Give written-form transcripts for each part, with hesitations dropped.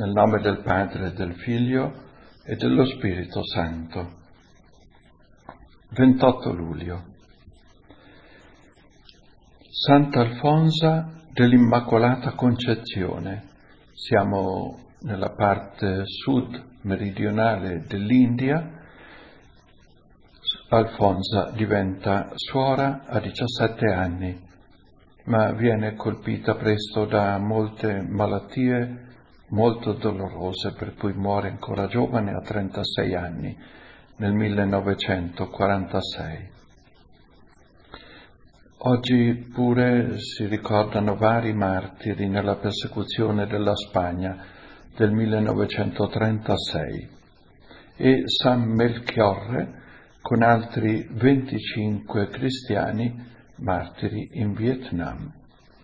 Nel nome del Padre, del Figlio e dello Spirito Santo. 28 luglio. Sant'Alfonsa dell'Immacolata Concezione. Siamo nella parte sud meridionale dell'India. Alfonsa diventa suora a 17 anni, ma viene colpita presto da molte malattie molto dolorose, per cui muore ancora giovane a 36 anni, nel 1946. Oggi pure si ricordano vari martiri nella persecuzione della Spagna del 1936 e San Melchiorre con altri 25 cristiani martiri in Vietnam.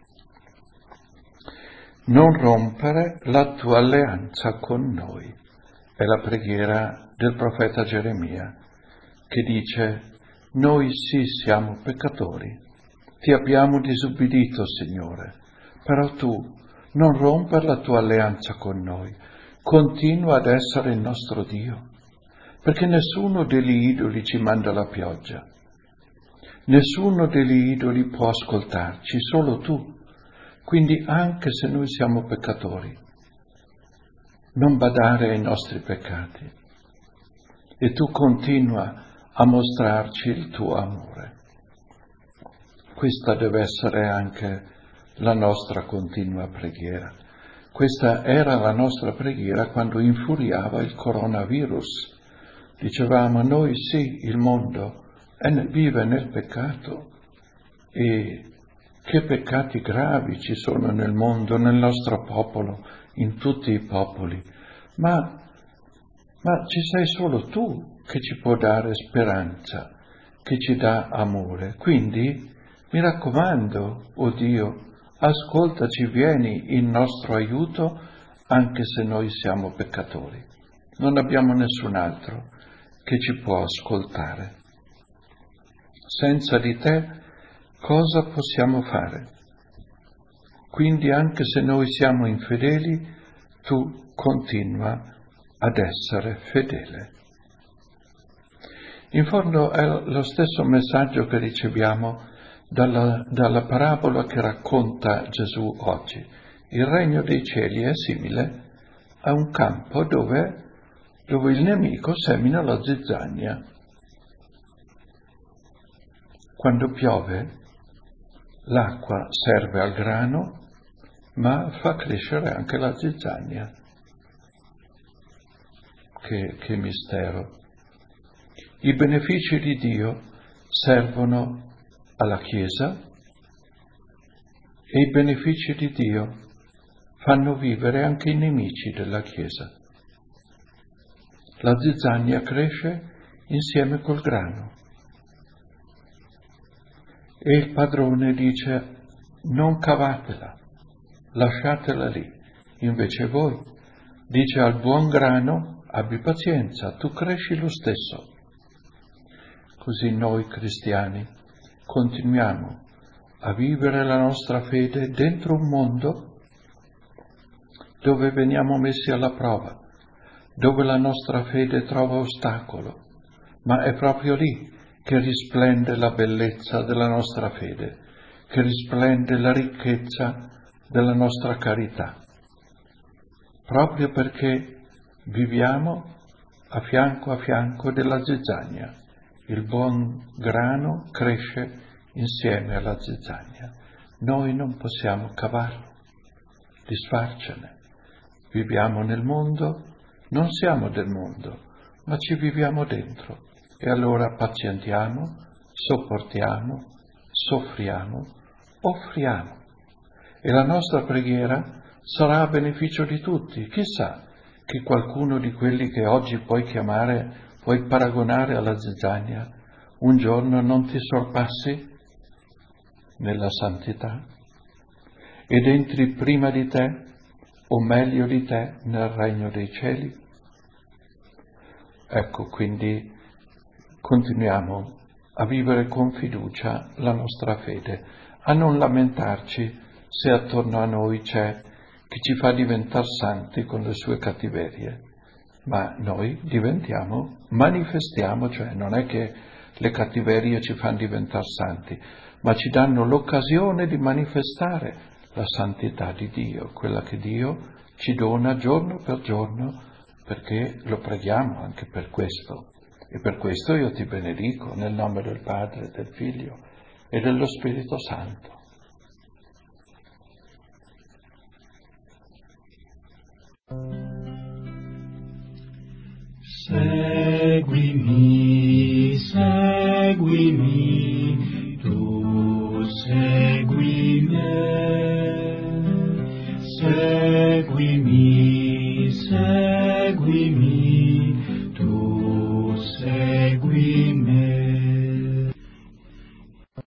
Non rompere la tua alleanza con noi, è la preghiera del profeta Geremia, che dice: noi sì siamo peccatori, ti abbiamo disubbidito, Signore, però tu non rompere la tua alleanza con noi, continua ad essere il nostro Dio, perché nessuno degli idoli ci manda la pioggia, nessuno degli idoli può ascoltarci, solo tu. Quindi anche se noi siamo peccatori, non badare ai nostri peccati e tu continua a mostrarci il tuo amore. Questa deve essere anche la nostra continua preghiera. Questa era la nostra preghiera quando infuriava il coronavirus. Dicevamo: noi sì, il mondo vive nel peccato e che peccati gravi ci sono nel mondo, nel nostro popolo, in tutti i popoli, ma ci sei solo tu che ci può dare speranza, che ci dà amore. Quindi, mi raccomando, oh Dio, ascoltaci, vieni in nostro aiuto, anche se noi siamo peccatori. Non abbiamo nessun altro che ci può ascoltare. Senza di te, cosa possiamo fare? Quindi anche se noi siamo infedeli, tu continua ad essere fedele. In fondo è lo stesso messaggio che riceviamo dalla parabola che racconta Gesù oggi. Il regno dei cieli è simile a un campo dove il nemico semina la zizzania. Quando piove, l'acqua serve al grano, ma fa crescere anche la zizzania. Che mistero! I benefici di Dio servono alla Chiesa e i benefici di Dio fanno vivere anche i nemici della Chiesa. La zizzania cresce insieme col grano. E il padrone dice: non cavatela, lasciatela lì. Invece voi, dice al buon grano: abbi pazienza, tu cresci lo stesso. Così noi cristiani continuiamo a vivere la nostra fede dentro un mondo dove veniamo messi alla prova, dove la nostra fede trova ostacolo, ma è proprio lì che risplende la bellezza della nostra fede, che risplende la ricchezza della nostra carità, proprio perché viviamo a fianco della zizzania. Il buon grano cresce insieme alla zizzania. Noi non possiamo cavarlo, disfarcene. Viviamo nel mondo, non siamo del mondo, ma ci viviamo dentro. E allora pazientiamo, sopportiamo, soffriamo, offriamo. E la nostra preghiera sarà a beneficio di tutti. Chissà che qualcuno di quelli che oggi puoi paragonare alla zizzania, un giorno non ti sorpassi nella santità ed entri prima di te o meglio di te nel regno dei cieli. Ecco, quindi continuiamo a vivere con fiducia la nostra fede, a non lamentarci se attorno a noi c'è che ci fa diventare santi con le sue cattiverie, ma noi manifestiamo, cioè non è che le cattiverie ci fanno diventare santi, ma ci danno l'occasione di manifestare la santità di Dio, quella che Dio ci dona giorno per giorno, perché lo preghiamo anche per questo. E per questo io ti benedico nel nome del Padre, del Figlio e dello Spirito Santo. Seguimi, seguimi, tu segui me. Seguimi, seguimi.